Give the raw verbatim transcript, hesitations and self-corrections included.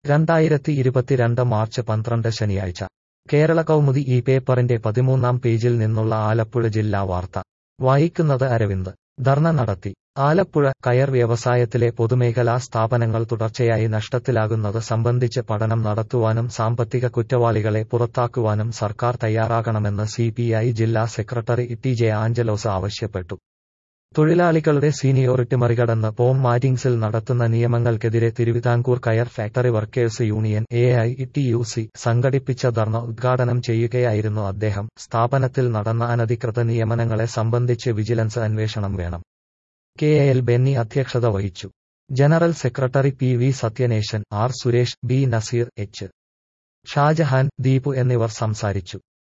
രണ്ടായിരത്തി ഇരുപത്തിരണ്ട് മാർച്ച് പന്ത്രണ്ട് ശനിയാഴ്ച കേരള കൗമുദി ഈ പേപ്പറിന്റെ പതിമൂന്നാം പേജിൽ നിന്നുള്ള ആലപ്പുഴ ജില്ലാ വാർത്ത വായിക്കുന്നത് അരവിന്ദ്. ധർണ നടത്തി. ആലപ്പുഴ. കയർ വ്യവസായത്തിലെ പൊതുമേഖലാ സ്ഥാപനങ്ങൾ തുടർച്ചയായി നഷ്ടത്തിലാകുന്നത് സംബന്ധിച്ച് പഠനം നടത്തുവാനും സാമ്പത്തിക കുറ്റവാളികളെ പുറത്താക്കുവാനും സർക്കാർ തയ്യാറാകണമെന്ന് സിപിഐ ജില്ലാ സെക്രട്ടറി ടി ജെ ആഞ്ചലോസ് ആവശ്യപ്പെട്ടു. തൊഴിലാളികളുടെ സീനിയോറിറ്റി മറികടന്ന് പോം മാറ്റിങ്സിൽ നടത്തുന്ന നിയമങ്ങൾക്കെതിരെ തിരുവിതാംകൂർ കയർ factory workers union A I T U C സംഘടിപ്പിച്ച ധർണ ഉദ്ഘാടനം ചെയ്യുകയായിരുന്നു അദ്ദേഹം. സ്ഥാപനത്തിൽ നടന്ന അനധികൃത നിയമനങ്ങളെ സംബന്ധിച്ച് വിജിലൻസ് അന്വേഷണം വേണം. കെ എൽ ബെന്നി അധ്യക്ഷത വഹിച്ചു. General secretary P V Sathyanesan, R Suresh, B Nazeer, H Shajahan, Deepu എന്നിവർ സംസാരിച്ചു.